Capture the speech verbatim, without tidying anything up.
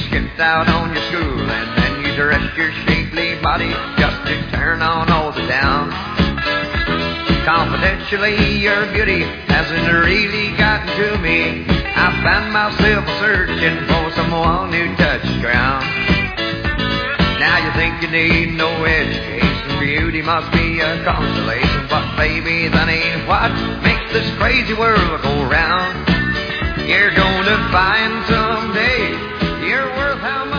skipped out on your school, and then you dressed your shapely body just to turn on all the town. Confidentially, your beauty hasn't really gotten to me. I found myself searching for someone who touched ground. Now you think you need no education, beauty must be a consolation, but baby, that ain't what makes this crazy world go round. You're gonna find someday you're worth how much